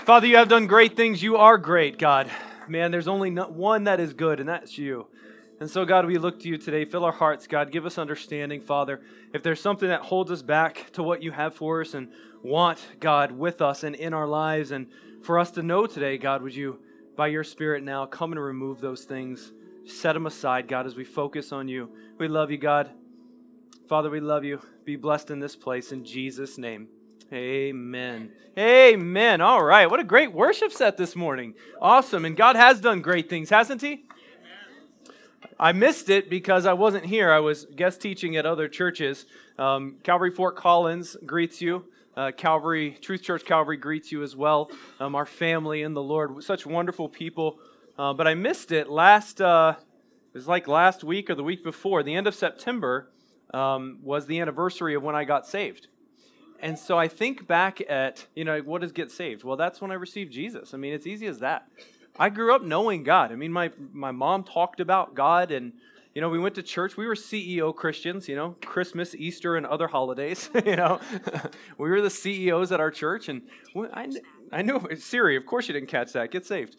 Father, you have done great things. You are great, God. Man, there's only one that is good, and that's you. And so, God, we look to you today. Fill our hearts, God. Give us understanding, Father. If there's something that holds us back to what you have for us and want, God, with us and in our lives, and for us to know today, God, would you, by your Spirit now, come and remove those things. Set them aside, God, as we focus on you. We love you, God. Father, we love you. Be blessed in this place in Jesus' name. Amen. Amen. All right. What a great worship set this morning. Awesome. And God has done great things, hasn't He? I missed it because I wasn't here. I was guest teaching at other churches. Calvary Fort Collins greets you. Truth Church Calvary greets you as well. Our family in the Lord. Such wonderful people. But I missed it it was like last week or the week before. The end of September was the anniversary of when I got saved. And so I think back at, what does get saved? Well, that's when I received Jesus. I mean, it's easy as that. I grew up knowing God. I mean, my mom talked about God, and, we went to church. We were CEO Christians, Christmas, Easter, and other holidays, We were the CEOs at our church, and I knew, Siri, of course you didn't catch that. Get saved.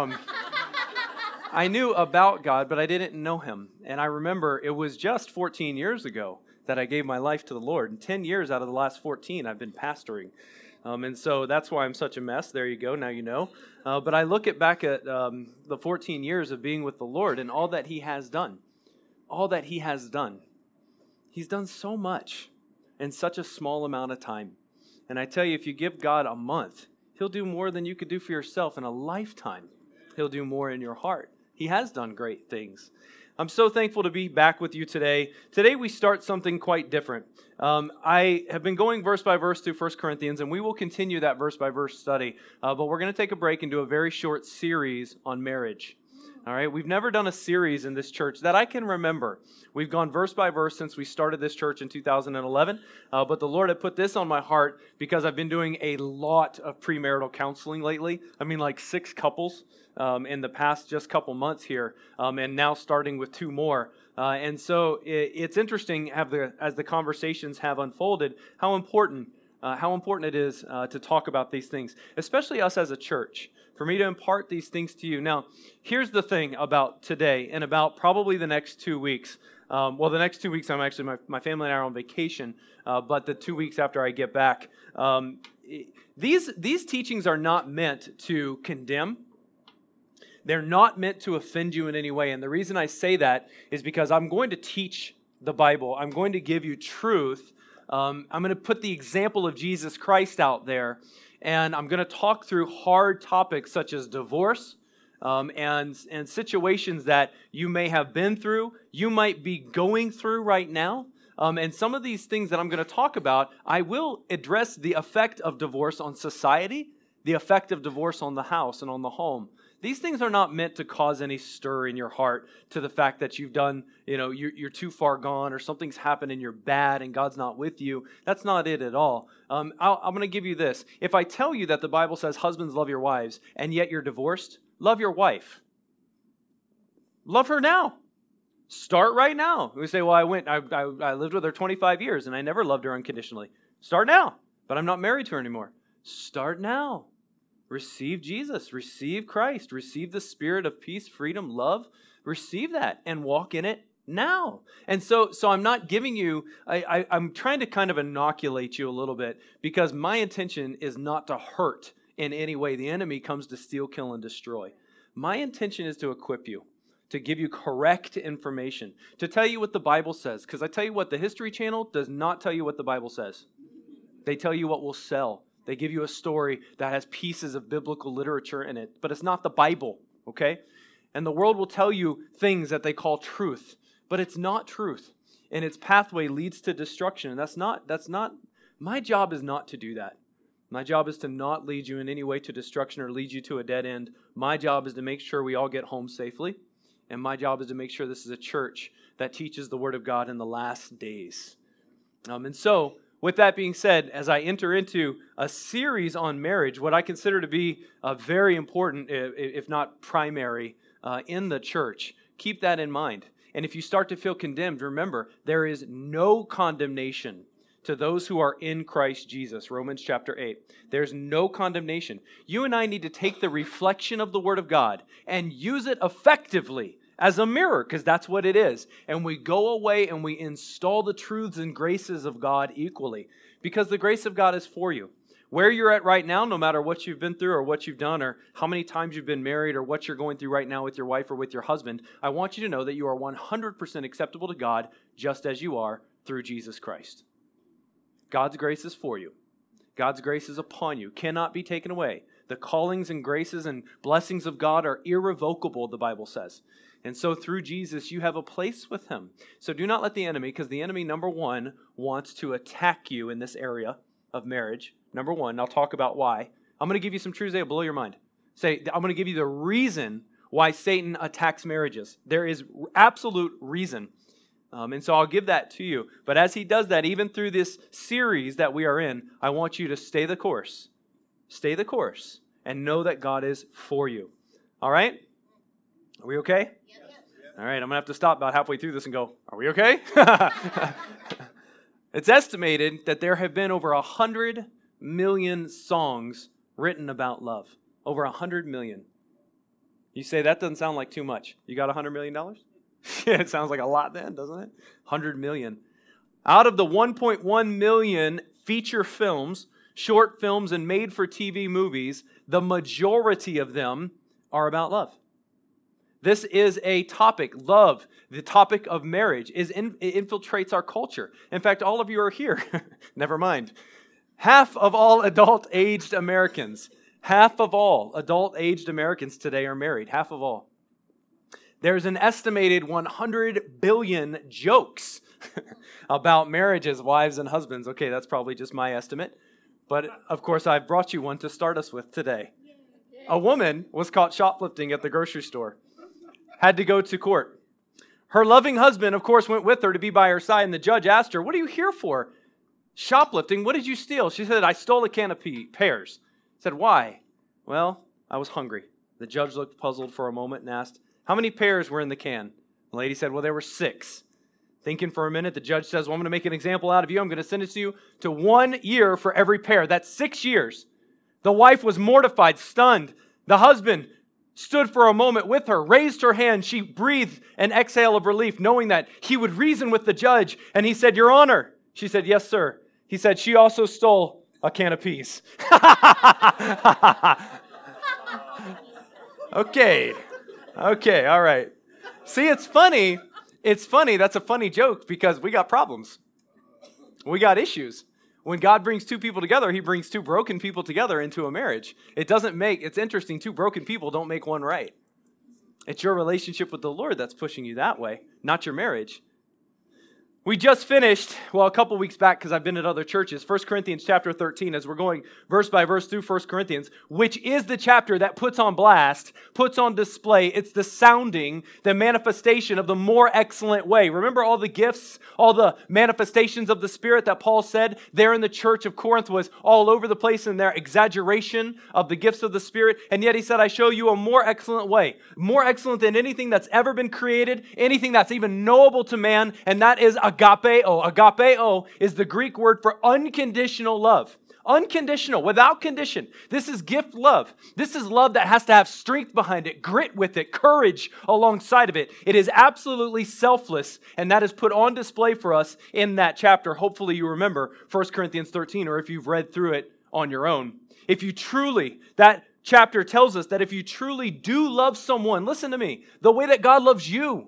I knew about God, but I didn't know Him. And I remember it was just 14 years ago that I gave my life to the Lord. And 10 years out of the last 14, I've been pastoring. And so that's why I'm such a mess. There you go. Now you know. But I look back at the 14 years of being with the Lord and all that He has done. All that He has done. He's done so much in such a small amount of time. And I tell you, if you give God a month, He'll do more than you could do for yourself in a lifetime. He'll do more in your heart. He has done great things. I'm so thankful to be back with you today. Today we start something quite different. I have been going verse by verse through 1 Corinthians, and we will continue that verse by verse study. But we're going to take a break and do a very short series on marriage. All right, we've never done a series in this church that I can remember. We've gone verse by verse since we started this church in 2011, but the Lord had put this on my heart because I've been doing a lot of premarital counseling lately. I mean, like 6 couples in the past just couple months here, and now starting with 2 more. And so it's interesting as the conversations have unfolded, how important it is to talk about these things, especially us as a church. For me to impart these things to you. Now, here's the thing about today and about probably the next 2 weeks. The next 2 weeks, I'm actually, my family and I are on vacation, but the 2 weeks after I get back, these teachings are not meant to condemn. They're not meant to offend you in any way. And the reason I say that is because I'm going to teach the Bible. I'm going to give you truth. I'm going to put the example of Jesus Christ out there. And I'm going to talk through hard topics such as divorce and situations that you may have been through, you might be going through right now. And some of these things that I'm going to talk about, I will address the effect of divorce on society, the effect of divorce on the house and on the home. These things are not meant to cause any stir in your heart to the fact that you've done, you're too far gone or something's happened and you're bad and God's not with you. That's not it at all. I'm going to give you this. If I tell you that the Bible says husbands love your wives and yet you're divorced, love your wife. Love her now. Start right now. We say, well, I lived with her 25 years and I never loved her unconditionally. Start now, but I'm not married to her anymore. Start now. Receive Jesus, receive Christ, receive the spirit of peace, freedom, love. Receive that and walk in it now. And so I'm not giving you, I'm trying to kind of inoculate you a little bit because my intention is not to hurt in any way. The enemy comes to steal, kill, and destroy. My intention is to equip you, to give you correct information, to tell you what the Bible says. Because I tell you what, the History Channel does not tell you what the Bible says. They tell you what will sell. They give you a story that has pieces of biblical literature in it, but it's not the Bible, okay? And the world will tell you things that they call truth, but it's not truth. And its pathway leads to destruction. And that's not, my job is not to do that. My job is to not lead you in any way to destruction or lead you to a dead end. My job is to make sure we all get home safely. And my job is to make sure this is a church that teaches the Word of God in the last days. And so, with that being said, as I enter into a series on marriage, what I consider to be very important, if not primary, in the church, keep that in mind. And if you start to feel condemned, remember, there is no condemnation to those who are in Christ Jesus, Romans chapter 8. There's no condemnation. You and I need to take the reflection of the Word of God and use it effectively as a mirror, because that's what it is. And we go away and we install the truths and graces of God equally, because the grace of God is for you. Where you're at right now, no matter what you've been through or what you've done or how many times you've been married or what you're going through right now with your wife or with your husband, I want you to know that you are 100% acceptable to God just as you are through Jesus Christ. God's grace is for you. God's grace is upon you, cannot be taken away. The callings and graces and blessings of God are irrevocable, the Bible says. And so through Jesus, you have a place with Him. So do not let the enemy, because the enemy, number one, wants to attack you in this area of marriage. Number one, I'll talk about why. I'm going to give you some truths that will blow your mind. I'm going to give you the reason why Satan attacks marriages. There is absolute reason. And so I'll give that to you. But as he does that, even through this series that we are in, I want you to stay the course. Stay the course and know that God is for you. All right? Are we okay? Yep. All right, I'm going to have to stop about halfway through this and go, are we okay? It's estimated that there have been over 100 million songs written about love. Over 100 million. You say, that doesn't sound like too much. You got $100 million? Yeah, it sounds like a lot then, doesn't it? 100 million. Out of the 1.1 million feature films, short films, and made-for-TV movies, the majority of them are about love. This is a topic, love, the topic of marriage, it infiltrates our culture. In fact, all of you are here. Never mind. Half of all adult-aged Americans today are married. Half of all. There's an estimated 100 billion jokes about marriages, wives and husbands. Okay, that's probably just my estimate. But, of course, I've brought you one to start us with today. A woman was caught shoplifting at the grocery store. Had to go to court. Her loving husband, of course, went with her to be by her side, and the judge asked her, what are you here for? Shoplifting, what did you steal? She said, I stole a can of pears. He said, why? Well, I was hungry. The judge looked puzzled for a moment and asked, how many pears were in the can? The lady said, well, there were 6. Thinking for a minute, the judge says, well, I'm going to make an example out of you. I'm going to sentence you to 1 year for every pear. That's 6 years. The wife was mortified, stunned. The husband stood for a moment with her, raised her hand. She breathed an exhale of relief, knowing that he would reason with the judge. And he said, Your Honor. She said, yes, sir. He said, she also stole a can of peas. Okay, all right. See, it's funny. It's funny. That's a funny joke because we got problems. We got issues. When God brings 2 people together, He brings 2 broken people together into a marriage. It's interesting, 2 broken people don't make one right. It's your relationship with the Lord that's pushing you that way, not your marriage. We just finished, a couple weeks back because I've been at other churches, 1 Corinthians chapter 13, as we're going verse by verse through 1 Corinthians, which is the chapter that puts on blast, puts on display. It's the sounding, the manifestation of the more excellent way. Remember all the gifts, all the manifestations of the Spirit that Paul said there in the church of Corinth was all over the place in their exaggeration of the gifts of the Spirit. And yet he said, I show you a more excellent way, more excellent than anything that's ever been created, anything that's even knowable to man, and that is agapeo. Agapeo is the Greek word for unconditional love. Unconditional, without condition. This is gift love. This is love that has to have strength behind it, grit with it, courage alongside of it. It is absolutely selfless, and that is put on display for us in that chapter. Hopefully you remember 1 Corinthians 13, or if you've read through it on your own. That chapter tells us that if you truly do love someone, listen to me, the way that God loves you.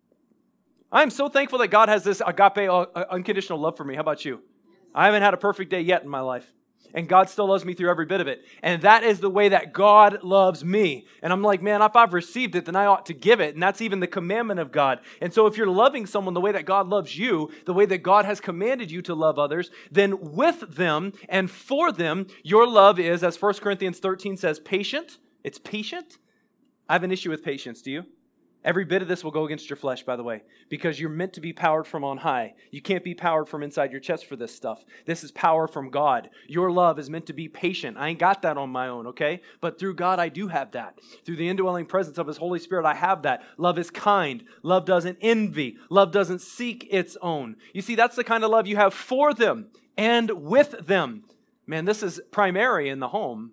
I am so thankful that God has this agape, unconditional love for me. How about you? I haven't had a perfect day yet in my life. And God still loves me through every bit of it. And that is the way that God loves me. And I'm like, man, if I've received it, then I ought to give it. And that's even the commandment of God. And so if you're loving someone the way that God loves you, the way that God has commanded you to love others, then with them and for them, your love is, as 1 Corinthians 13 says, patient. It's patient. I have an issue with patience. Do you? Every bit of this will go against your flesh, by the way, because you're meant to be powered from on high. You can't be powered from inside your chest for this stuff. This is power from God. Your love is meant to be patient. I ain't got that on my own, okay? But through God, I do have that. Through the indwelling presence of His Holy Spirit, I have that. Love is kind. Love doesn't envy. Love doesn't seek its own. You see, that's the kind of love you have for them. and with them. Man, this is primary in the home.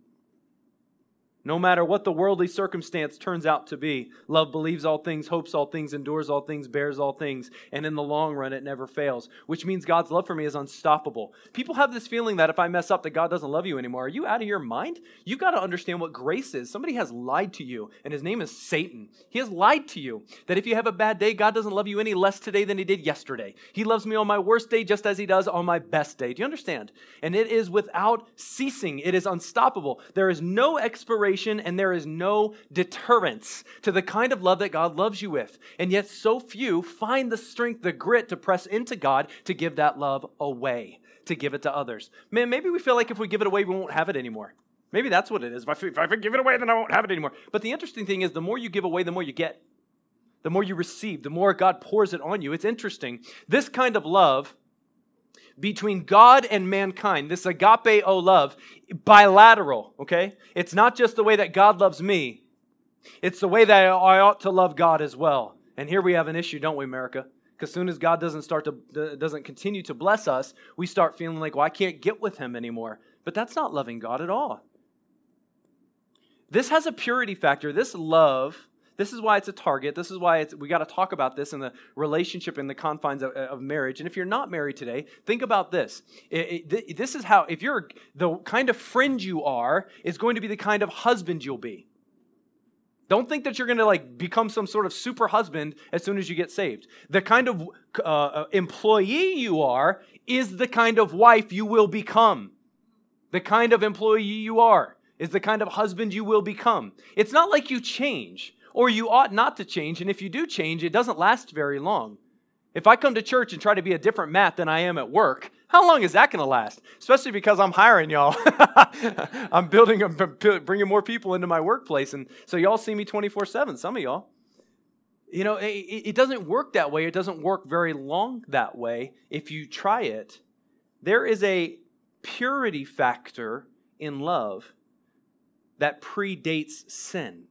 No matter what the worldly circumstance turns out to be, love believes all things, hopes all things, endures all things, bears all things, and in the long run, it never fails, which means God's love for me is unstoppable. People have this feeling that if I mess up, that God doesn't love you anymore. Are you out of your mind? You've got to understand what grace is. Somebody has lied to you, and his name is Satan. He has lied to you that if you have a bad day, God doesn't love you any less today than he did yesterday. He loves me on my worst day just as he does on my best day. Do you understand? And it is without ceasing. It is unstoppable. There is no expiration and there is no deterrence to the kind of love that God loves you with. And yet so few find the strength, the grit to press into God to give that love away, to give it to others. Man, maybe we feel like if we give it away, we won't have it anymore. Maybe that's what it is. If I give it away, then I won't have it anymore. But the interesting thing is the more you give away, the more you get. The more you receive, the more God pours it on you. It's interesting. This kind of love between God and mankind, this agapeo love, bilateral, okay? It's not just the way that God loves me. It's the way that I ought to love God as well. And here we have an issue, don't we, America? Because as soon as God doesn't continue to bless us, we start feeling like, well, I can't get with him anymore. But that's not loving God at all. This has a purity factor. This love, this is why it's a target. This is why we got to talk about this in the relationship in the confines of marriage. And if you're not married today, think about this. This is how, if you're the kind of friend you are, is going to be the kind of husband you'll be. Don't think that you're going to become some sort of super husband as soon as you get saved. The kind of employee you are is the kind of wife you will become. The kind of employee you are is the kind of husband you will become. It's not like you change. Or you ought not to change, and if you do change, it doesn't last very long. If I come to church and try to be a different Matt than I am at work, how long is that going to last? Especially because I'm hiring y'all. I'm bringing more people into my workplace, and so y'all see me 24/7, some of y'all. You know, it doesn't work that way. It doesn't work very long that way if you try it. There is a purity factor in love that predates sin.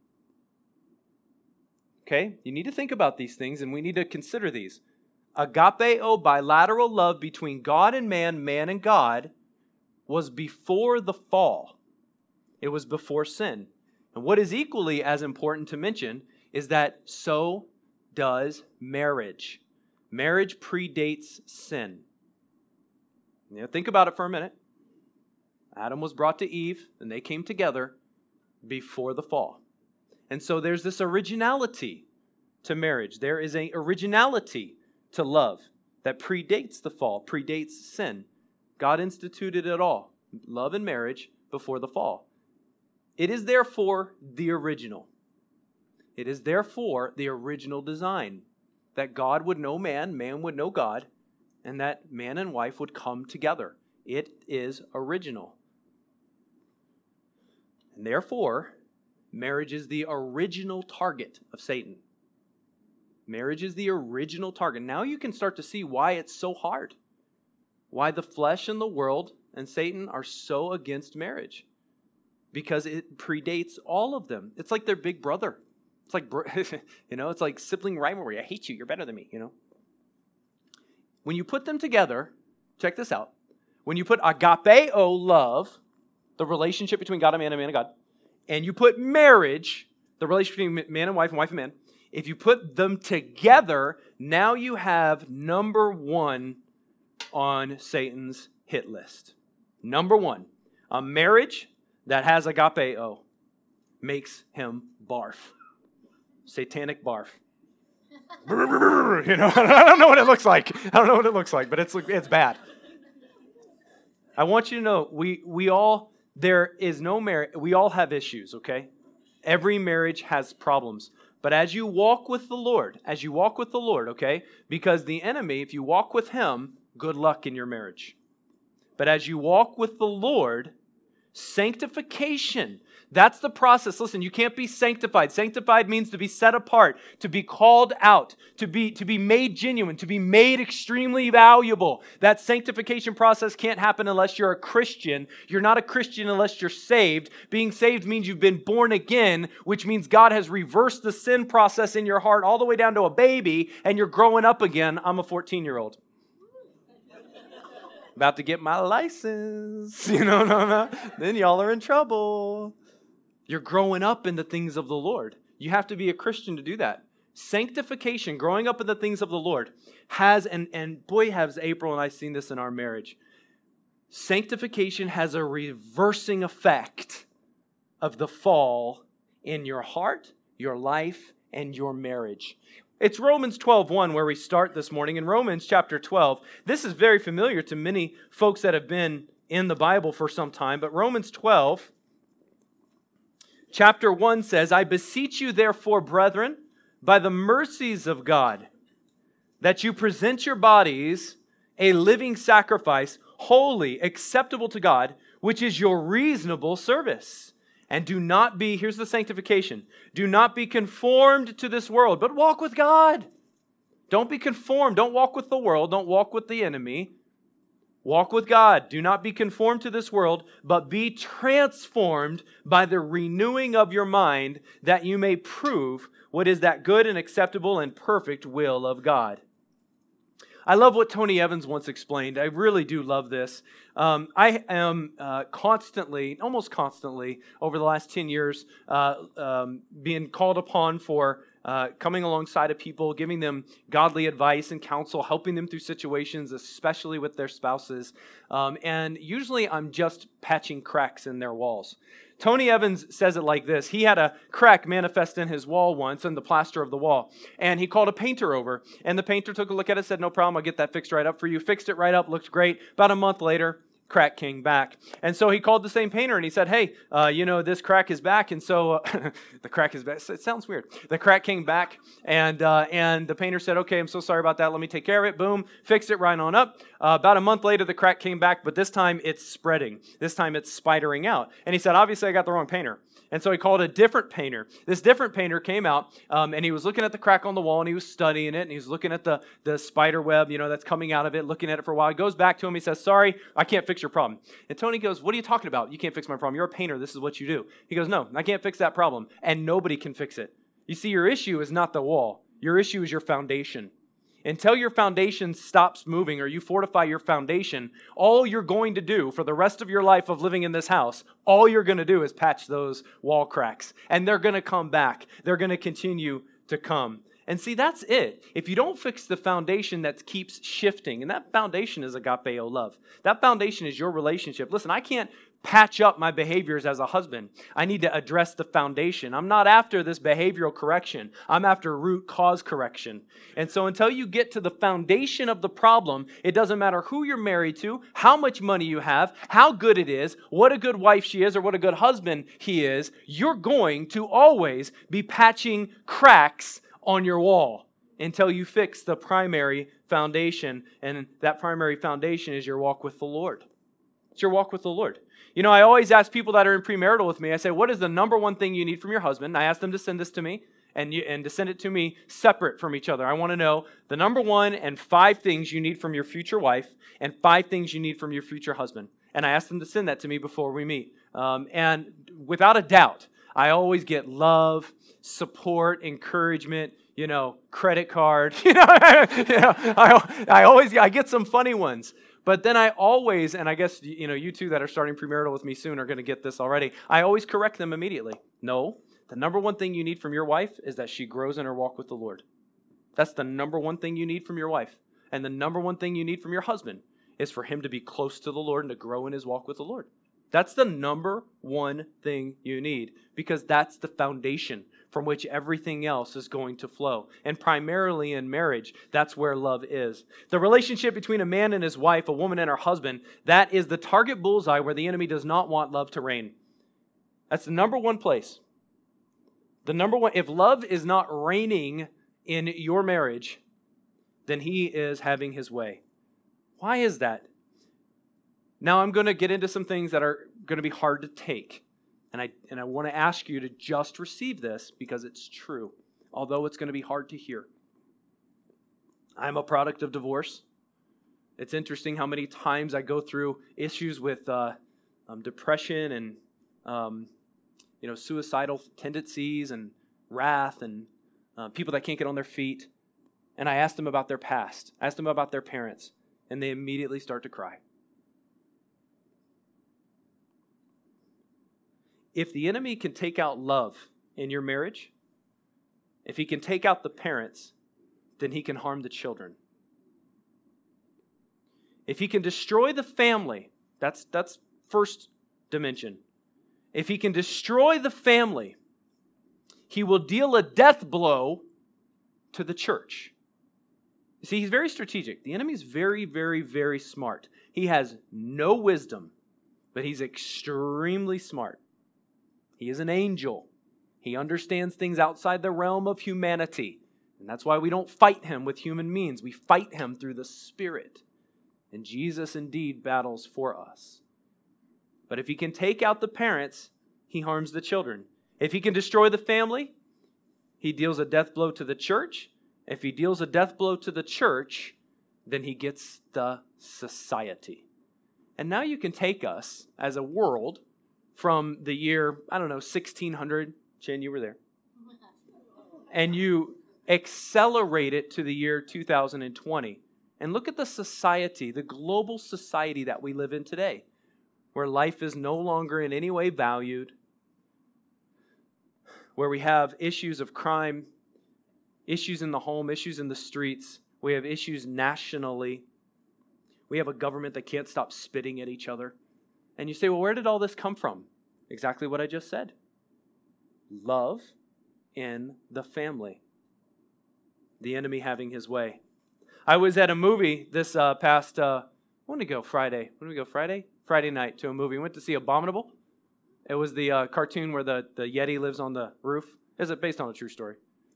Okay, you need to think about these things, and we need to consider these. Agapeo, bilateral love between God and man and God, was before the fall. It was before sin. And what is equally as important to mention is that so does marriage. Marriage predates sin. You know, think about it for a minute. Adam was brought to Eve, and they came together before the fall. And so there's this originality to marriage. There is an originality to love that predates the fall, predates sin. God instituted it all, love and marriage, before the fall. It is therefore the original. It is therefore the original design, that God would know man, man would know God, and that man and wife would come together. It is original. And therefore, marriage is the original target of Satan. Marriage is the original target. Now you can start to see why it's so hard. Why the flesh and the world and Satan are so against marriage. Because it predates all of them. It's like their big brother. It's like, it's like sibling rivalry. I hate you. You're better than me, When you put them together, check this out. When you put agapeo love, the relationship between God and man and God, and you put marriage, the relationship between man and wife and man, if you put them together, now you have number one on Satan's hit list. Number one, a marriage that has agapeo makes him barf. Satanic barf. I don't know what it looks like. But it's bad. I want you to know, we all have issues, okay? Every marriage has problems. But as you walk with the Lord, okay? Because the enemy, if you walk with him, good luck in your marriage. But as you walk with the Lord, sanctification, that's the process. Listen, you can't be sanctified. Sanctified means to be set apart, to be called out, to be made genuine, to be made extremely valuable. That sanctification process can't happen unless you're a Christian. You're not a Christian unless you're saved. Being saved means you've been born again, which means God has reversed the sin process in your heart all the way down to a baby, and you're growing up again. I'm a 14-year-old. About to get my license. You know what I'm at? Then y'all are in trouble. You're growing up in the things of the Lord. You have to be a Christian to do that. Sanctification, growing up in the things of the Lord, has, and boy, has April and I seen this in our marriage. Sanctification has a reversing effect of the fall in your heart, your life, and your marriage. It's Romans 12:1 where we start this morning. In Romans chapter 12, this is very familiar to many folks that have been in the Bible for some time, but Romans 12, chapter 1 says, I beseech you therefore, brethren, by the mercies of God, that you present your bodies a living sacrifice, holy, acceptable to God, which is your reasonable service. And do not be, here's the sanctification, do not be conformed to this world, but walk with God. Don't be conformed. Don't walk with the world. Don't walk with the enemy. Walk with God. Do not be conformed to this world, but be transformed by the renewing of your mind, that you may prove what is that good and acceptable and perfect will of God. I love what Tony Evans once explained. I really do love this. I am almost constantly, over the last 10 years, being called upon for coming alongside of people, giving them godly advice and counsel, helping them through situations, especially with their spouses. And usually I'm just patching cracks in their walls. Tony Evans says it like this. He had a crack manifest in his wall once, in the plaster of the wall. And he called a painter over. And the painter took a look at it, said, no problem, I'll get that fixed right up for you. Fixed it right up, looked great. About a month later, crack came back. And so he called the same painter and he said, hey, this crack is back. And so the crack is back. It sounds weird. The crack came back and the painter said, okay, I'm so sorry about that. Let me take care of it. Boom, fixed it right on up. About a month later, the crack came back, but this time it's spreading. This time it's spidering out. And he said, obviously I got the wrong painter. And so he called a different painter. This different painter came out, and he was looking at the crack on the wall, and he was studying it, and he was looking at the spider web, that's coming out of it, looking at it for a while. He goes back to him. He says, sorry, I can't fix your problem. And Tony goes, what are you talking about? You can't fix my problem. You're a painter. This is what you do. He goes, no, I can't fix that problem, and nobody can fix it. You see, your issue is not the wall. Your issue is your foundation. Until your foundation stops moving or you fortify your foundation, all you're going to do for the rest of your life of living in this house, all you're going to do is patch those wall cracks. And they're going to come back. They're going to continue to come. And see, that's it. If you don't fix the foundation that keeps shifting, and that foundation is agapeo love. That foundation is your relationship. Listen, I can't patch up my behaviors as a husband. I need to address the foundation. I'm not after this behavioral correction. I'm after root cause correction. And so until you get to the foundation of the problem, it doesn't matter who you're married to, how much money you have, how good it is, what a good wife she is, or what a good husband he is, you're going to always be patching cracks on your wall until you fix the primary foundation. And that primary foundation is your walk with the Lord. It's your walk with the Lord. I always ask people that are in premarital with me, I say, what is the number one thing you need from your husband? I ask them to send this to me and to send it to me separate from each other. I want to know the number one and 5 things you need from your future wife and 5 things you need from your future husband. And I ask them to send that to me before we meet. And without a doubt, I always get love, support, encouragement, credit card. I get some funny ones. But then I always, and I guess, you two that are starting premarital with me soon are going to get this already, I always correct them immediately. No, the number one thing you need from your wife is that she grows in her walk with the Lord. That's the number one thing you need from your wife. And the number one thing you need from your husband is for him to be close to the Lord and to grow in his walk with the Lord. That's the number one thing you need, because that's the foundation from which everything else is going to flow. And primarily in marriage, that's where love is. The relationship between a man and his wife, a woman and her husband, that is the target bullseye where the enemy does not want love to reign. That's the number one place. The number one, if love is not reigning in your marriage, then he is having his way. Why is that? Now I'm going to get into some things that are going to be hard to take. And I want to ask you to just receive this because it's true, although it's going to be hard to hear. I'm a product of divorce. It's interesting how many times I go through issues with depression and suicidal tendencies and wrath and people that can't get on their feet. And I ask them about their past. I ask them about their parents, and they immediately start to cry. if the enemy can take out love in your marriage, if he can take out the parents, then he can harm the children. If he can destroy the family, that's first dimension. If he can destroy the family, he will deal a death blow to the church. You see, he's very strategic. The enemy's very, very, very smart. He has no wisdom, but he's extremely smart. He is an angel. He understands things outside the realm of humanity. And that's why we don't fight him with human means. We fight him through the Spirit. And Jesus indeed battles for us. But if he can take out the parents, he harms the children. If he can destroy the family, he deals a death blow to the church. If he deals a death blow to the church, then he gets the society. And now you can take us as a world from the year, 1600. Jen, you were there. And you accelerate it to the year 2020. And look at the society, the global society that we live in today, where life is no longer in any way valued, where we have issues of crime, issues in the home, issues in the streets. We have issues nationally. We have a government that can't stop spitting at each other. And you say, well, where did all this come from? Exactly what I just said. Love in the family. The enemy having his way. I was at a movie this past, when did we go? Friday. When did we go? Friday? Friday night to a movie. We went to see Abominable. It was the cartoon where the Yeti lives on the roof. Is it based on a true story?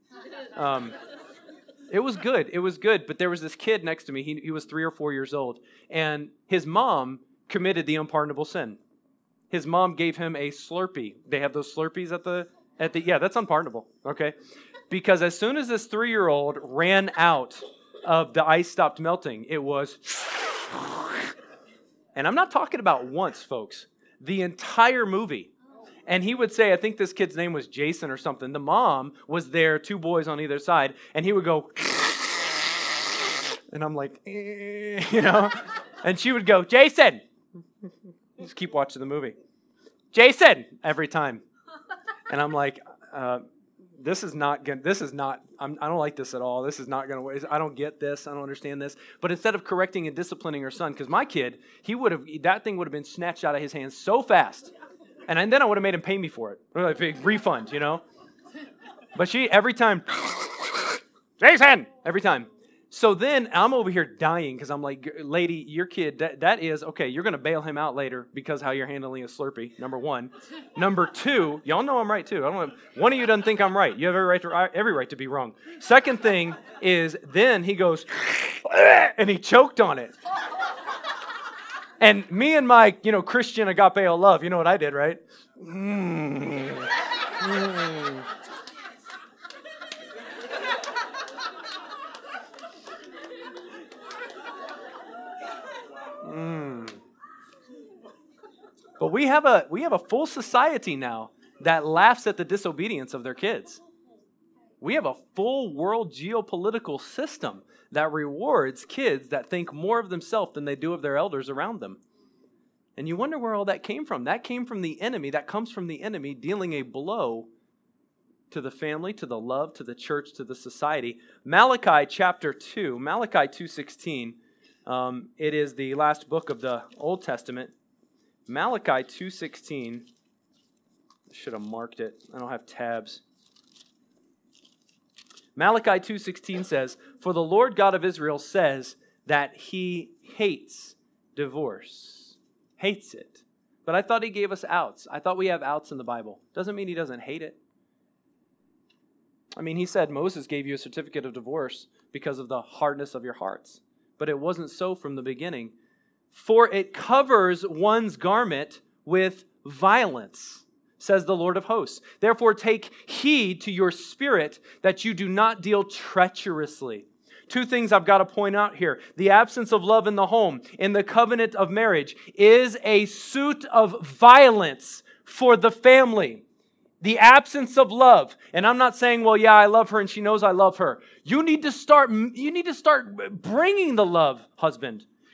It was good. It was good. But there was this kid next to me. He was 3 or 4 years old. And his mom committed the unpardonable sin. His mom gave him a Slurpee. They have those Slurpees at the yeah, that's unpardonable. Okay. Because as soon as this 3-year-old ran out of the ice stopped melting, it was, and I'm not talking about once, folks, the entire movie. And he would say, I think this kid's name was Jason or something. The mom was there, 2 boys on either side, and he would go, and I'm like, and she would go, Jason. Just keep watching the movie. Jason, every time. And I'm like, I don't like this at all. This is not going to, I don't get this. I don't understand this. But instead of correcting and disciplining her son, because my kid, that thing would have been snatched out of his hands so fast. And then I would have made him pay me for it. A big refund, But she, every time, Jason, every time. So then I'm over here dying because I'm like, lady, your kid, that is, okay, you're going to bail him out later because how you're handling a Slurpee, number 1. Number 2, y'all know I'm right too. One of you doesn't think I'm right. You have every right to be wrong. Second thing is then he goes, and he choked on it. And me and my, Christian agapeo love, you know what I did, right? But we have a full society now that laughs at the disobedience of their kids. We have a full world geopolitical system that rewards kids that think more of themselves than they do of their elders around them. And you wonder where all that came from. That came from the enemy. That comes from the enemy dealing a blow to the family, to the love, to the church, to the society. Malachi chapter 2, Malachi 2:16. It is the last book of the Old Testament. Malachi 2:16. I should have marked it. I don't have tabs. Malachi 2:16 says, "For the Lord God of Israel says that He hates divorce." Hates it. But I thought He gave us outs. I thought we have outs in the Bible. Doesn't mean He doesn't hate it. I mean, He said Moses gave you a certificate of divorce because of the hardness of your hearts. But it wasn't so from the beginning. For it covers one's garment with violence, says the Lord of hosts. Therefore take heed to your spirit that you do not deal treacherously. 2 things I've got to point out here. The absence of love in the home, in the covenant of marriage, is a suit of violence for the family. The absence of love. And I'm not saying, well, yeah, I love her and she knows I love her. You need to start bringing the love, husband.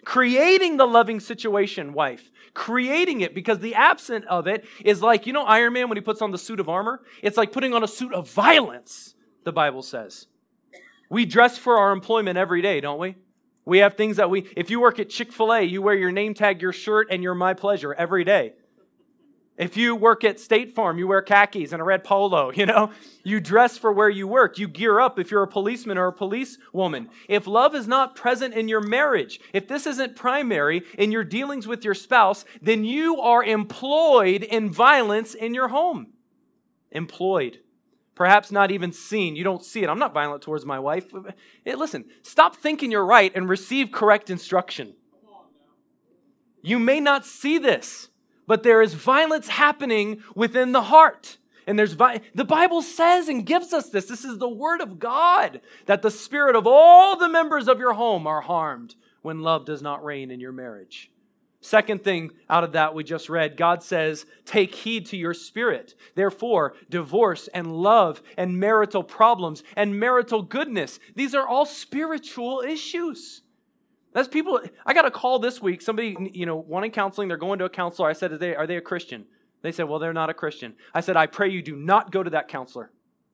Creating the loving situation, wife. Creating it, because the absent of it is like, Iron Man when he puts on the suit of armor? It's like putting on a suit of violence, the Bible says. We dress for our employment every day, don't we? We have things that if you work at Chick-fil-A, you wear your name tag, your shirt, and your My Pleasure every day. If you work at State Farm, you wear khakis and a red polo, You dress for where you work. You gear up if you're a policeman or a policewoman. If love is not present in your marriage, if this isn't primary in your dealings with your spouse, then you are employed in violence in your home. Employed. Perhaps not even seen. You don't see it. I'm not violent towards my wife. Hey, listen, stop thinking you're right and receive correct instruction. You may not see this, but there is violence happening within the heart. And the Bible says and gives us this. This is the word of God, that the spirit of all the members of your home are harmed when love does not reign in your marriage. Second thing out of that we just read, God says, take heed to your spirit. Therefore, divorce and love and marital problems and marital goodness, these are all spiritual issues. That's people, I got a call this week, somebody, wanting counseling, they're going to a counselor. I said, are they a Christian? They said, well, they're not a Christian. I said, I pray you do not go to that counselor.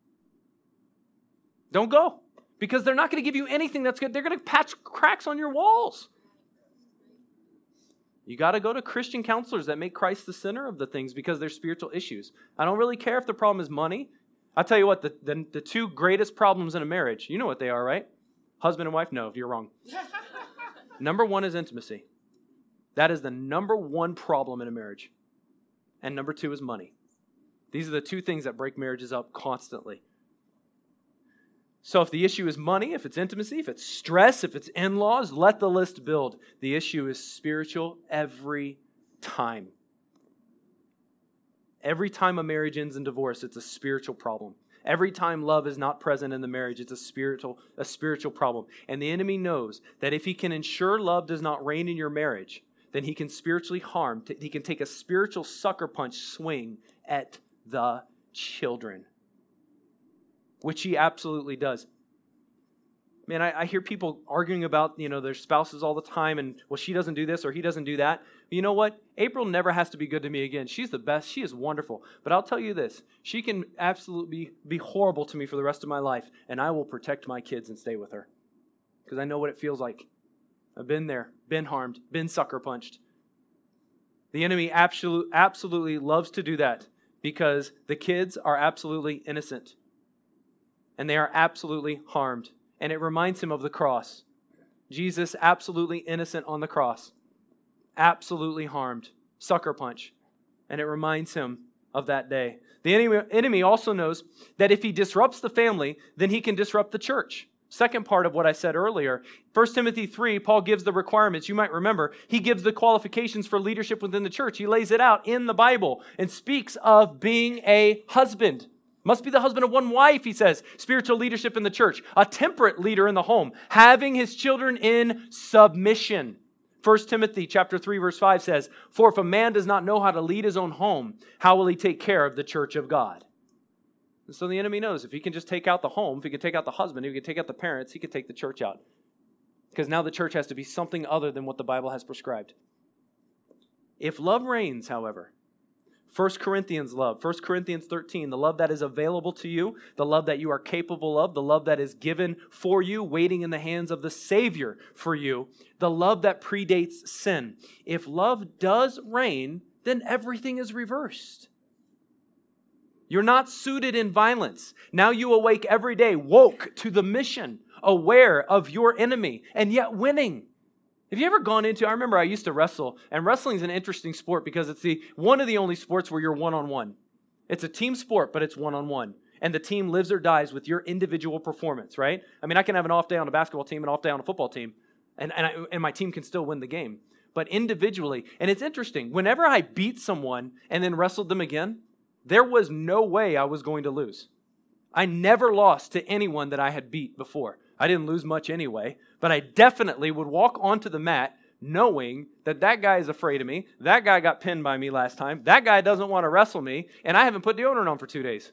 Don't go, because they're not going to give you anything that's good. They're going to patch cracks on your walls. You got to go to Christian counselors that make Christ the center of the things, because they're spiritual issues. I don't really care if the problem is money. I'll tell you what, the two greatest problems in a marriage, you know what they are, right? Husband and wife? No, you're wrong. Number one is intimacy. That is the number one problem in a marriage. And number two is money. These are the two things that break marriages up constantly. So if the issue is money, if it's intimacy, if it's stress, if it's in-laws, let the list build. The issue is spiritual every time. Every time a marriage ends in divorce, it's a spiritual problem. Every time love is not present in the marriage, it's a spiritual problem. And the enemy knows that if he can ensure love does not reign in your marriage, then he can spiritually harm. He can take a spiritual sucker punch swing at the children, which he absolutely does. Man, I hear people arguing about, their spouses all the time, and, well, she doesn't do this or he doesn't do that. But you know what? April never has to be good to me again. She's the best. She is wonderful. But I'll tell you this. She can absolutely be horrible to me for the rest of my life, and I will protect my kids and stay with her, because I know what it feels like. I've been there, been harmed, been sucker punched. The enemy absolutely loves to do that, because the kids are absolutely innocent, and they are absolutely harmed. And it reminds him of the cross. Jesus, absolutely innocent on the cross. Absolutely harmed. Sucker punch. And it reminds him of that day. The enemy also knows that if he disrupts the family, then he can disrupt the church. Second part of what I said earlier. 1 Timothy 3, Paul gives the requirements. You might remember, he gives the qualifications for leadership within the church. He lays it out in the Bible and speaks of being a husband. Must be the husband of one wife, he says. Spiritual leadership in the church. A temperate leader in the home. Having his children in submission. 1 Timothy chapter 3, verse 5 says, for if a man does not know how to lead his own home, how will he take care of the church of God? And so the enemy knows if he can just take out the home, if he can take out the husband, if he can take out the parents, he can take the church out. Because now the church has to be something other than what the Bible has prescribed. If love reigns, however, 1 Corinthians love, 1 Corinthians 13, the love that is available to you, the love that you are capable of, the love that is given for you, waiting in the hands of the Savior for you, the love that predates sin. If love does reign, then everything is reversed. You're not suited in violence. Now you awake every day, woke to the mission, aware of your enemy, and yet winning. Have you ever gone into, I remember I used to wrestle, and wrestling is an interesting sport because it's one of the only sports where you're one-on-one. It's a team sport, but it's one-on-one. And the team lives or dies with your individual performance, right? I mean, I can have an off day on a basketball team, an off day on a football team, and my team can still win the game. But individually, and it's interesting, whenever I beat someone and then wrestled them again, there was no way I was going to lose. I never lost to anyone that I had beat before. I didn't lose much anyway, but I definitely would walk onto the mat knowing that guy is afraid of me, that guy got pinned by me last time, that guy doesn't want to wrestle me, and I haven't put deodorant on for 2 days.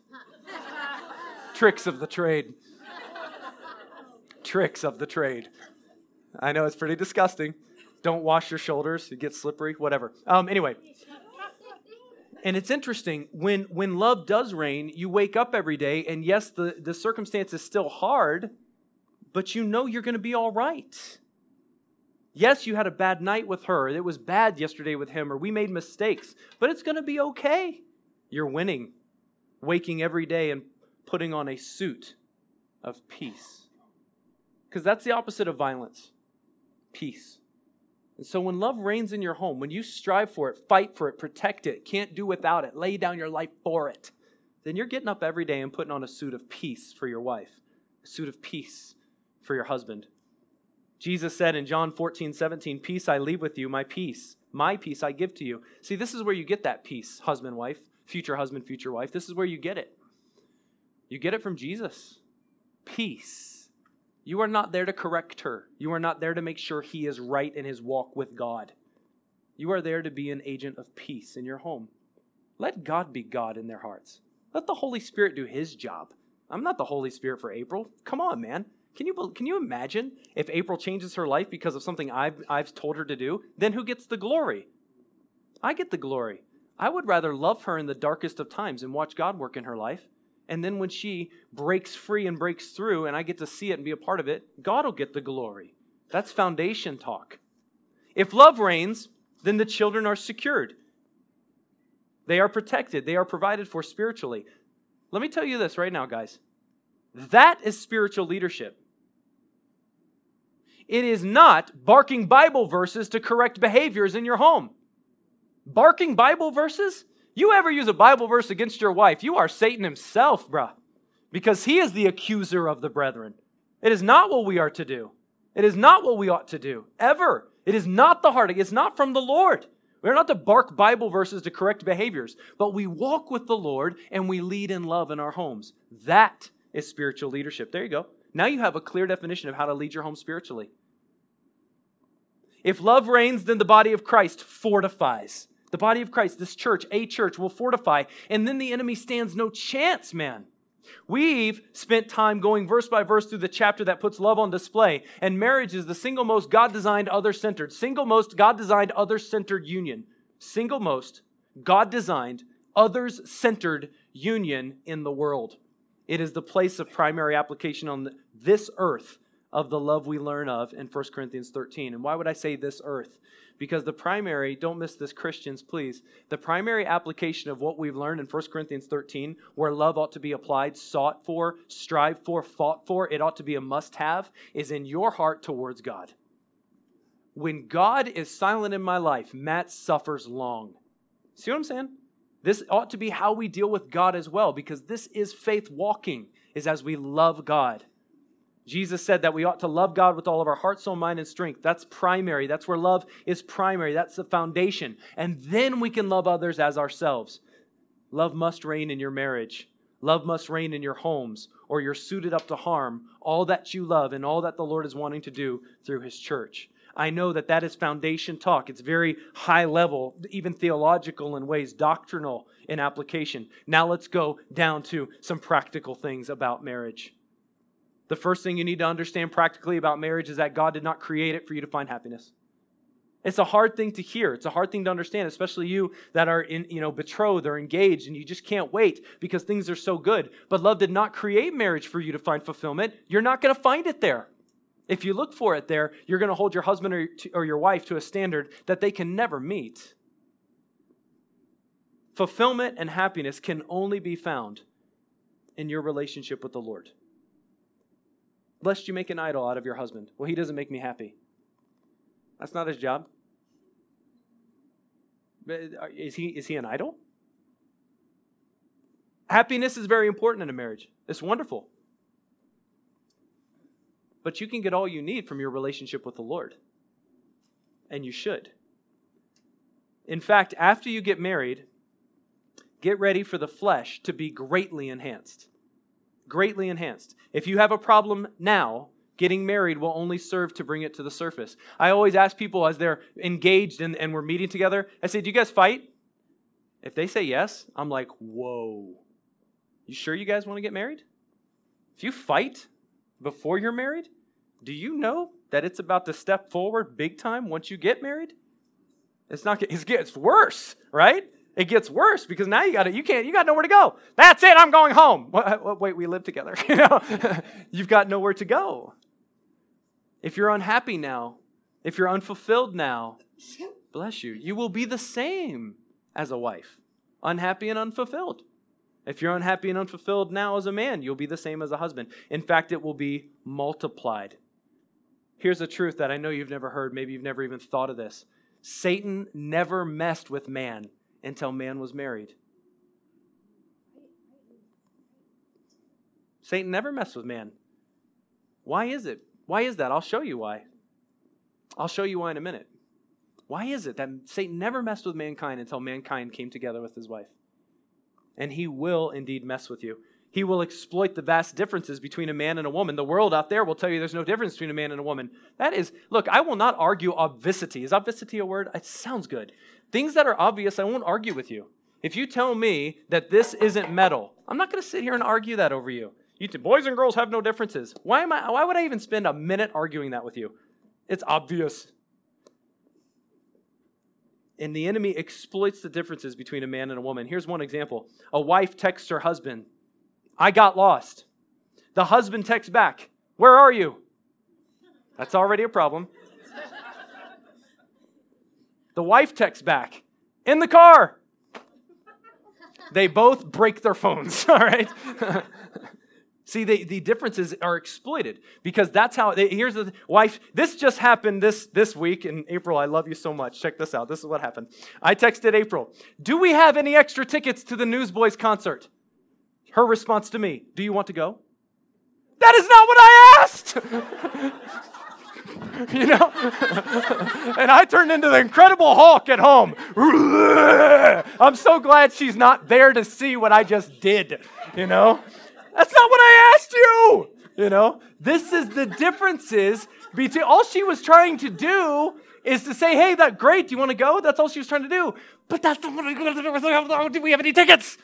Tricks of the trade. Tricks of the trade. I know it's pretty disgusting, Don't wash your shoulders. It gets slippery, whatever. Anyway. And it's interesting, when love does reign, you wake up every day, and yes, the circumstance is still hard, but you know you're going to be all right. Yes, you had a bad night with her. It was bad yesterday with him, or we made mistakes, but it's going to be okay. You're winning, waking every day and putting on a suit of peace. Because that's the opposite of violence, peace. And so when love reigns in your home, when you strive for it, fight for it, protect it, can't do without it, lay down your life for it, then you're getting up every day and putting on a suit of peace for your wife, a suit of peace for your husband. Jesus said in John 14:17, peace I leave with you, my peace I give to you. See, this is where you get that peace, husband, wife, future husband, future wife. This is where you get it. You get it from Jesus. Peace. You are not there to correct her. You are not there to make sure he is right in his walk with God. You are there to be an agent of peace in your home. Let God be God in their hearts. Let the Holy Spirit do his job. I'm not the Holy Spirit for April. Come on, man. Can you imagine if April changes her life because of something I've told her to do? Then who gets the glory? I get the glory. I would rather love her in the darkest of times and watch God work in her life. And then when she breaks free and breaks through and I get to see it and be a part of it, God will get the glory. That's foundation talk. If love reigns, then the children are secured. They are protected. They are provided for spiritually. Let me tell you this right now, guys. That is spiritual leadership. It is not barking Bible verses to correct behaviors in your home. Barking Bible verses? You ever use a Bible verse against your wife, you are Satan himself, bruh. Because he is the accuser of the brethren. It is not what we are to do. It is not what we ought to do, ever. It is not the heart. It's not from the Lord. We're not to bark Bible verses to correct behaviors, but we walk with the Lord and we lead in love in our homes. That is spiritual leadership. There you go. Now you have a clear definition of how to lead your home spiritually. If love reigns, then the body of Christ fortifies. The body of Christ, this church, a church, will fortify, and then the enemy stands no chance, man. We've spent time going verse by verse through the chapter that puts love on display, and marriage is the single most God-designed, other-centered, single most God-designed, other-centered union. Single most God-designed, others-centered union in the world. It is the place of primary application on this earth of the love we learn of in 1 Corinthians 13. And why would I say this earth? Because the primary, don't miss this, Christians, please, the primary application of what we've learned in 1 Corinthians 13, where love ought to be applied, sought for, strived for, fought for, it ought to be a must-have, is in your heart towards God. When God is silent in my life, Matt suffers long. See what I'm saying? This ought to be how we deal with God as well, because this is faith walking, is as we love God. Jesus said that we ought to love God with all of our heart, soul, mind, and strength. That's primary. That's where love is primary. That's the foundation. And then we can love others as ourselves. Love must reign in your marriage. Love must reign in your homes, or you're suited up to harm all that you love and all that the Lord is wanting to do through His church. I know that that is foundation talk. It's very high level, even theological in ways, doctrinal in application. Now let's go down to some practical things about marriage. The first thing you need to understand practically about marriage is that God did not create it for you to find happiness. It's a hard thing to hear. It's a hard thing to understand, especially you that are betrothed or engaged and you just can't wait because things are so good. But love did not create marriage for you to find fulfillment. You're not going to find it there. If you look for it there, you're going to hold your husband or your wife to a standard that they can never meet. Fulfillment and happiness can only be found in your relationship with the Lord. Lest you make an idol out of your husband. Well, he doesn't make me happy. That's not his job. Is he an idol? Happiness is very important in a marriage. It's wonderful. But you can get all you need from your relationship with the Lord. And you should. In fact, after you get married, get ready for the flesh to be greatly enhanced. Greatly enhanced. If you have a problem now, getting married will only serve to bring it to the surface. I always ask people as they're engaged and we're meeting together, I say, do you guys fight? If they say yes, I'm like, whoa. You sure you guys want to get married? If you fight before you're married, do you know that it's about to step forward big time once you get married? It gets worse, right? It gets worse because now you got nowhere to go. That's it, I'm going home. Wait, we live together. You've got nowhere to go. If you're unhappy now, if you're unfulfilled now, bless you, you will be the same as a wife, unhappy and unfulfilled. If you're unhappy and unfulfilled now as a man, you'll be the same as a husband. In fact, it will be multiplied. Here's a truth that I know you've never heard. Maybe you've never even thought of this. Satan never messed with man until man was married. Satan never messed with man. Why is it? Why is that? I'll show you why. I'll show you why in a minute. Why is it that Satan never messed with mankind until mankind came together with his wife? And he will indeed mess with you. He will exploit the vast differences between a man and a woman. The world out there will tell you there's no difference between a man and a woman. Look, I will not argue obviously. Is obviously a word? It sounds good. Things that are obvious, I won't argue with you. If you tell me that this isn't metal, I'm not going to sit here and argue that over you. Boys and girls have no differences. Why would I even spend a minute arguing that with you? It's obvious. And the enemy exploits the differences between a man and a woman. Here's one example. A wife texts her husband, "I got lost." The husband texts back, "Where are you?" That's already a problem. The wife texts back, "In the car." They both break their phones, all right? See, the differences are exploited because that's how, here's the wife, this just happened this week in April. I love you so much. Check this out. This is what happened. I texted April, "Do we have any extra tickets to the Newsboys concert?" Her response to me, "Do you want to go?" That is not what I asked. And I turned into the Incredible Hulk at home. I'm so glad she's not there to see what I just did, That's not what I asked you. This is the differences between, all she was trying to do is to say, "Hey, that's great. Do you want to go?" That's all she was trying to do. But that's not what I'm going to do. Do we have any tickets?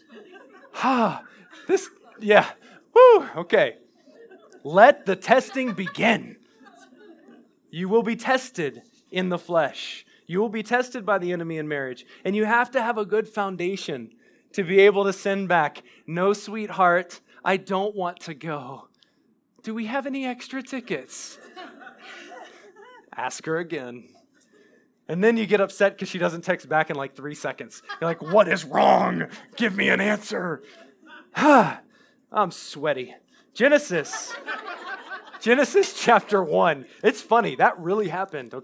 Okay. Let the testing begin. You will be tested in the flesh. You will be tested by the enemy in marriage. And you have to have a good foundation to be able to send back, "No, sweetheart, I don't want to go. Do we have any extra tickets?" Ask her again. And then you get upset because she doesn't text back in like 3 seconds. You're like, "What is wrong? Give me an answer." I'm sweaty. Genesis chapter 1. It's funny. That really happened.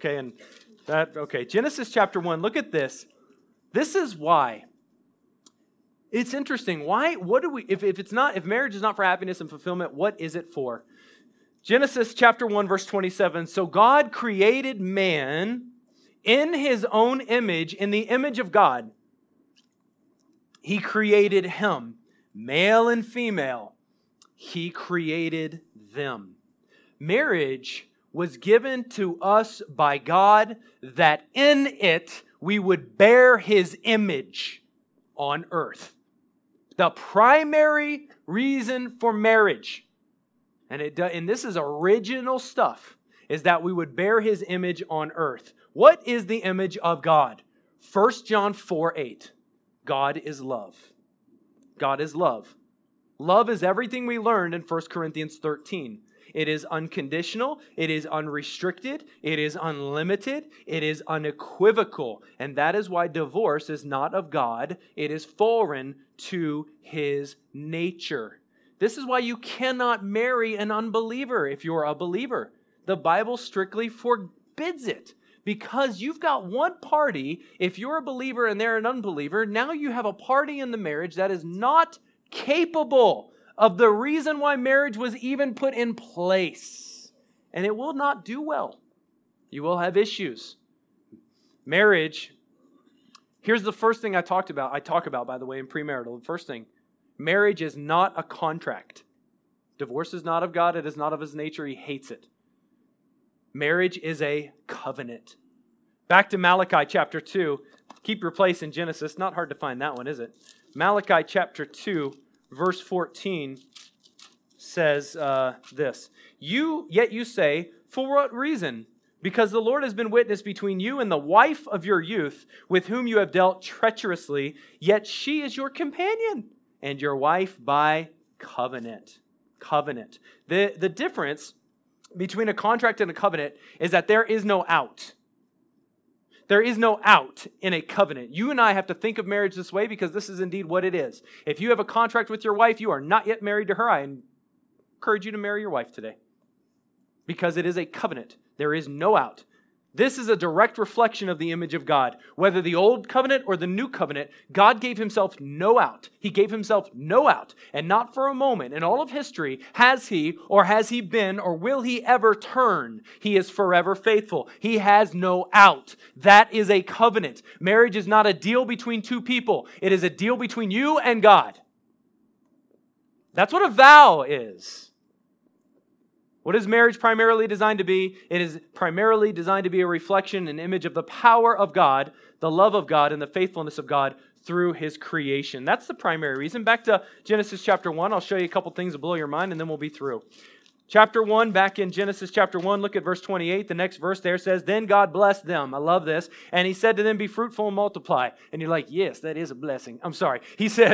Genesis chapter 1. Look at this. This is why. It's interesting. Why? If marriage is not for happiness and fulfillment, what is it for? Genesis chapter 1, verse 27. So God created man in his own image, in the image of God. He created him, male and female. He created them. Marriage was given to us by God that in it we would bear his image on earth. The primary reason for marriage, and this is original stuff, is that we would bear his image on earth. What is the image of God? 1 John 4:8. God is love. God is love. Love is everything we learned in 1 Corinthians 13. It is unconditional, it is unrestricted, it is unlimited, it is unequivocal. And that is why divorce is not of God. It is foreign to his nature. This is why you cannot marry an unbeliever if you're a believer. The Bible strictly forbids it. Because you've got one party, if you're a believer and they're an unbeliever, now you have a party in the marriage that is not capable of the reason why marriage was even put in place. And it will not do well. You will have issues. Marriage, here's the first thing I talk about, by the way, in premarital. The first thing, marriage is not a contract. Divorce is not of God. It is not of his nature. He hates it. Marriage is a covenant. Back to Malachi chapter 2. Keep your place in Genesis. Not hard to find that one, is it? Malachi chapter 2, verse 14 says this. Yet you say, for what reason? Because the Lord has been witness between you and the wife of your youth, with whom you have dealt treacherously, yet she is your companion, and your wife by covenant. Covenant. The difference between a contract and a covenant is that there is no out. There is no out in a covenant. You and I have to think of marriage this way because this is indeed what it is. If you have a contract with your wife, you are not yet married to her. I encourage you to marry your wife today because it is a covenant. There is no out. This is a direct reflection of the image of God. Whether the old covenant or the new covenant, God gave himself no out. He gave himself no out. And not for a moment in all of history has he been or will he ever turn. He is forever faithful. He has no out. That is a covenant. Marriage is not a deal between two people. It is a deal between you and God. That's what a vow is. What is marriage primarily designed to be? It is primarily designed to be a reflection and image of the power of God, the love of God, and the faithfulness of God through His creation. That's the primary reason. Back to Genesis chapter 1. I'll show you a couple things to blow your mind, and then we'll be through. Chapter 1, back in Genesis chapter 1, look at verse 28. The next verse there says, Then God blessed them. I love this. And He said to them, Be fruitful and multiply. And you're like, yes, that is a blessing. I'm sorry. He said,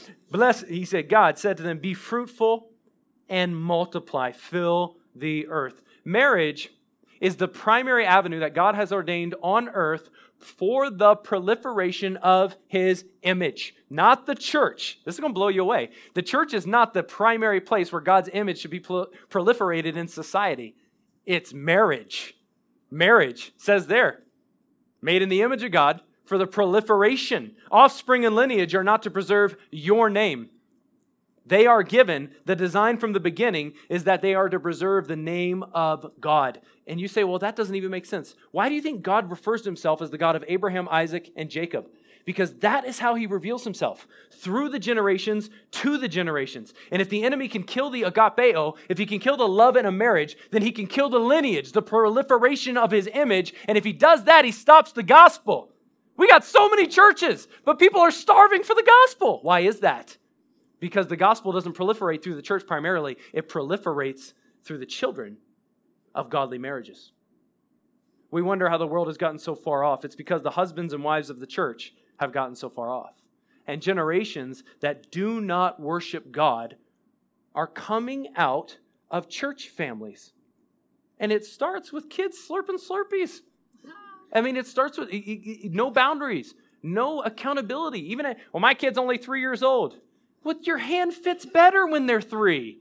God said to them, Be fruitful and multiply. Fill the earth. Marriage is the primary avenue that God has ordained on earth for the proliferation of His image, not the church. This is going to blow you away. The church is not the primary place where God's image should be proliferated in society. It's marriage. Marriage says there, made in the image of God for the proliferation. Offspring and lineage are not to preserve your name. They are given, the design from the beginning is that they are to preserve the name of God. And you say, well, that doesn't even make sense. Why do you think God refers to Himself as the God of Abraham, Isaac, and Jacob? Because that is how He reveals Himself, through the generations to the generations. And if the enemy can kill the agapeo, if he can kill the love in a marriage, then he can kill the lineage, the proliferation of His image. And if he does that, he stops the gospel. We got so many churches, but people are starving for the gospel. Why is that? Because the gospel doesn't proliferate through the church primarily. It proliferates through the children of godly marriages. We wonder how the world has gotten so far off. It's because the husbands and wives of the church have gotten so far off. And generations that do not worship God are coming out of church families. And it starts with kids slurping Slurpees. I mean, it starts with no boundaries, no accountability. My kid's only 3 years old. Well, your hand fits better when they're 3.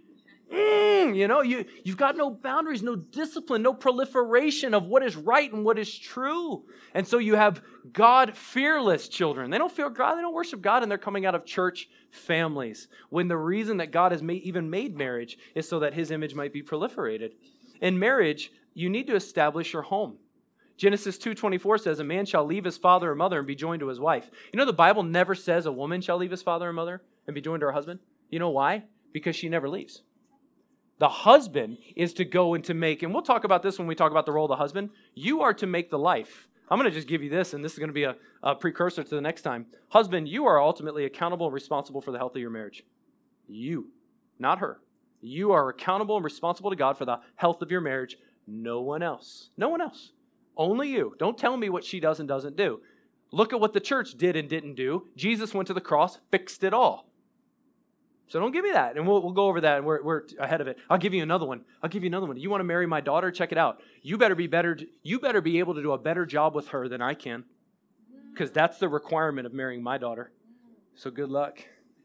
You've got no boundaries, no discipline, no proliferation of what is right and what is true. And so you have God-fearless children. They don't fear God, they don't worship God, and they're coming out of church families. When the reason that God has even made marriage is so that His image might be proliferated. In marriage, you need to establish your home. Genesis 2:24 says, A man shall leave his father and mother and be joined to his wife. You know the Bible never says a woman shall leave his father and mother and be joined to her husband. You know why? Because she never leaves. The husband is to go and to make, and we'll talk about this when we talk about the role of the husband. You are to make the life. I'm going to just give you this, and this is going to be a precursor to the next time. Husband, you are ultimately accountable and responsible for the health of your marriage. You, not her. You are accountable and responsible to God for the health of your marriage. No one else. No one else. Only you. Don't tell me what she does and doesn't do. Look at what the church did and didn't do. Jesus went to the cross, fixed it all. So don't give me that. And we'll go over that, and we're ahead of it. I'll give you another one. You want to marry my daughter? Check it out. You better be able to do a better job with her than I can, because that's the requirement of marrying my daughter. So good luck.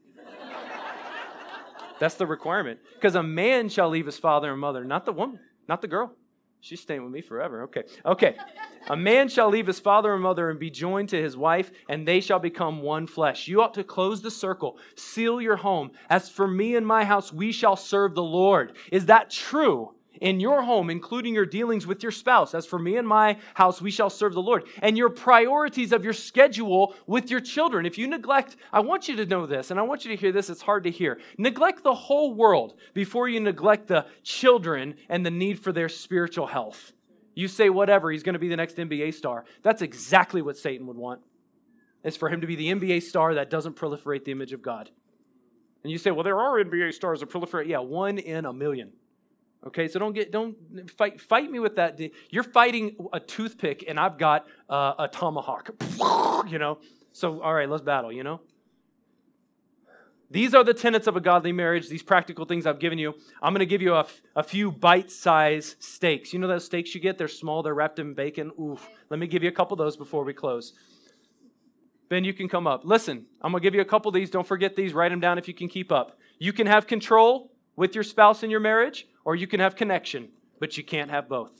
That's the requirement. Because a man shall leave his father and mother, not the woman, not the girl. She's staying with me forever. Okay. A man shall leave his father and mother and be joined to his wife, and they shall become one flesh. You ought to close the circle. Seal your home. As for me and my house, we shall serve the Lord. Is that true? In your home, including your dealings with your spouse. As for me and my house, we shall serve the Lord. And your priorities of your schedule with your children. If you neglect, I want you to know this, and I want you to hear this. It's hard to hear. Neglect the whole world before you neglect the children and the need for their spiritual health. You say whatever, he's going to be the next NBA star. That's exactly what Satan would want. Is for him to be the NBA star that doesn't proliferate the image of God. And you say, well, there are NBA stars that proliferate. Yeah, 1 in a million. Okay, so don't fight me with that. You're fighting a toothpick, and I've got a tomahawk. So, all right, let's battle, These are the tenets of a godly marriage, these practical things I've given you. I'm going to give you a few bite-sized steaks. You know those steaks you get? They're small. They're wrapped in bacon. Oof. Let me give you a couple of those before we close. Ben, you can come up. Listen, I'm going to give you a couple of these. Don't forget these. Write them down if you can keep up. You can have control with your spouse in your marriage, or you can have connection, but you can't have both.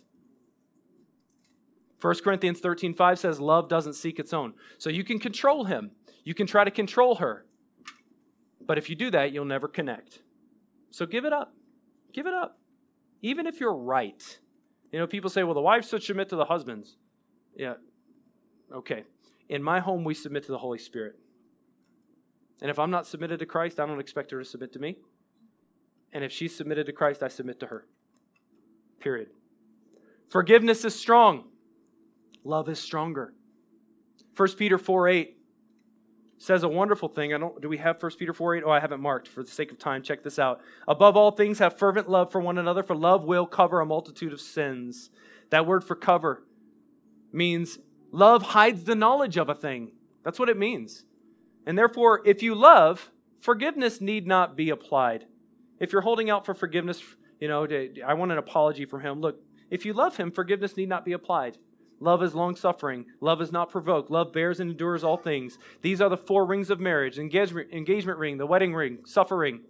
1 Corinthians 13:5 says love doesn't seek its own. So you can control him. You can try to control her. But if you do that, you'll never connect. So give it up. Give it up. Even if you're right. People say, well, the wives should submit to the husbands. Yeah. Okay. In my home, we submit to the Holy Spirit. And if I'm not submitted to Christ, I don't expect her to submit to me. And if she's submitted to Christ, I submit to her. Period. Forgiveness is strong. Love is stronger. 1 Peter 4:8 says a wonderful thing. Do we have 1 Peter 4:8? Oh, I haven't marked. For the sake of time, check this out. Above all things, have fervent love for one another, for love will cover a multitude of sins. That word for cover means love hides the knowledge of a thing. That's what it means. And therefore, if you love, forgiveness need not be applied. If you're holding out for forgiveness, I want an apology from him. Look, if you love him, forgiveness need not be applied. Love is long-suffering. Love is not provoked. Love bears and endures all things. These are the 4 rings of marriage. Engagement ring, the wedding ring, suffering,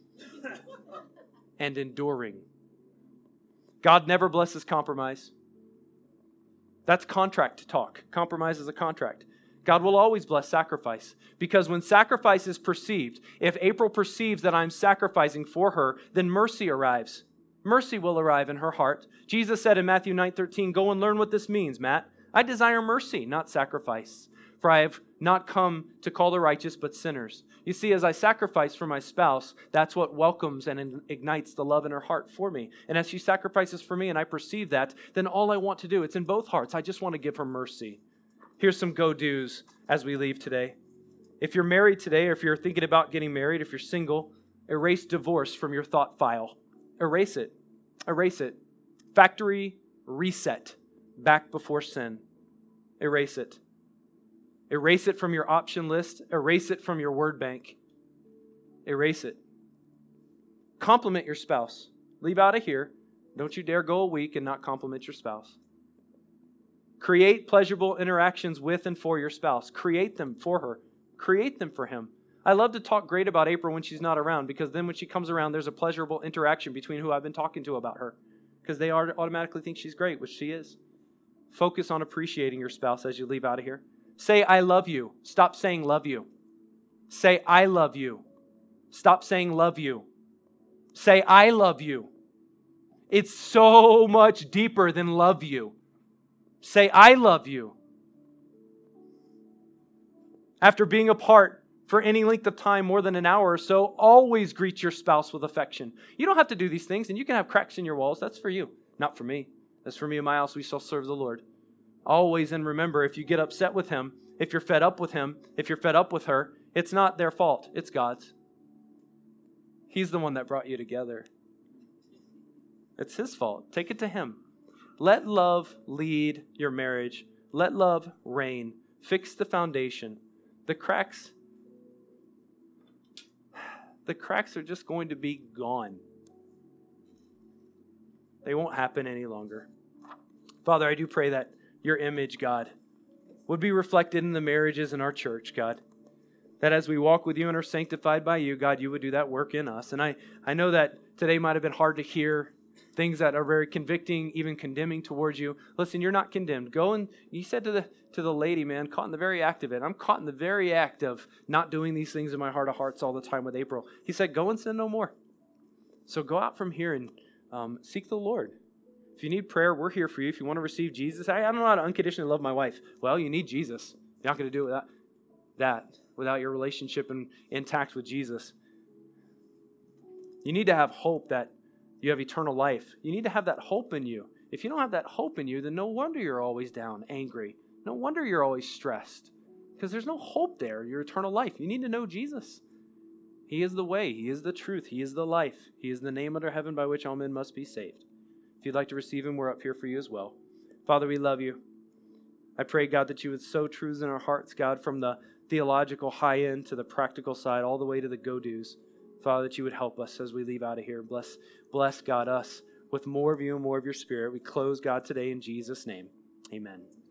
and enduring. God never blesses compromise. That's contract talk. Compromise is a contract. God will always bless sacrifice. Because when sacrifice is perceived, if April perceives that I'm sacrificing for her, then mercy arrives. Mercy will arrive in her heart. Jesus said in Matthew 9:13, go and learn what this means, Matt. I desire mercy, not sacrifice. For I have not come to call the righteous, but sinners. You see, as I sacrifice for my spouse, that's what welcomes and ignites the love in her heart for me. And as she sacrifices for me and I perceive that, then all I want to do, it's in both hearts. I just want to give her mercy. Here's some go-dos as we leave today. If you're married today, or if you're thinking about getting married, if you're single, erase divorce from your thought file. Erase it. Erase it. Factory reset. Back before sin. Erase it. Erase it from your option list. Erase it from your word bank. Erase it. Compliment your spouse. Leave out of here. Don't you dare go a week and not compliment your spouse. Create pleasurable interactions with and for your spouse. Create them for her. Create them for him. I love to talk great about April when she's not around, because then when she comes around, there's a pleasurable interaction between who I've been talking to about her, because they automatically think she's great, which she is. Focus on appreciating your spouse as you leave out of here. Say, I love you. Stop saying love you. Say, I love you. Stop saying love you. Say, I love you. It's so much deeper than love you. Say, I love you. After being apart for any length of time, more than an hour or so, always greet your spouse with affection. You don't have to do these things, and you can have cracks in your walls. That's for you, not for me. That's for me and my house. We shall serve the Lord. Always, and remember, if you get upset with him, if you're fed up with him, if you're fed up with her, it's not their fault. It's God's. He's the one that brought you together. It's his fault. Take it to him. Let love lead your marriage. Let love reign. Fix the foundation. The cracks are just going to be gone. They won't happen any longer. Father, I do pray that your image, God, would be reflected in the marriages in our church, God. That as we walk with you and are sanctified by you, God, you would do that work in us. And I know that today might have been hard to hear things that are very convicting, even condemning towards you. Listen, you're not condemned. Go and, you said to the lady, man, caught in the very act of it. I'm caught in the very act of not doing these things in my heart of hearts all the time with April. He said, go and sin no more. So go out from here and seek the Lord. If you need prayer, we're here for you. If you want to receive Jesus, I don't know how to unconditionally love my wife. Well, you need Jesus. You're not going to do it without your relationship intact with Jesus. You need to have hope that you have eternal life. You need to have that hope in you. If you don't have that hope in you, then no wonder you're always down, angry. No wonder you're always stressed, because there's no hope there, your eternal life. You need to know Jesus. He is the way. He is the truth. He is the life. He is the name under heaven by which all men must be saved. If you'd like to receive him, we're up here for you as well. Father, we love you. I pray, God, that you would sow truths in our hearts, God, from the theological high end to the practical side, all the way to the go-dos. Father, that you would help us as we leave out of here. Bless God, us with more of you and more of your Spirit. We close, God, today in Jesus' name. Amen.